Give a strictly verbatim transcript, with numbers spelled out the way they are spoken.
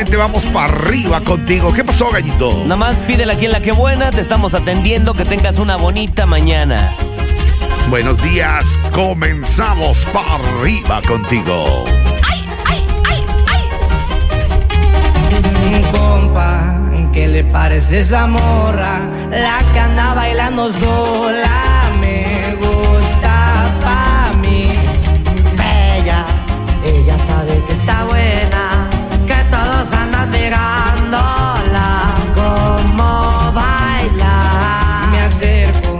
Vamos para arriba contigo. ¿Qué pasó, gallito? Nada más pídele aquí en La Que Buena, te estamos atendiendo, que tengas una bonita mañana. Buenos días, comenzamos para arriba contigo. ¡Ay, ay, ay, ay! Compa, ¿qué le parece esa morra? La que anda bailando sola.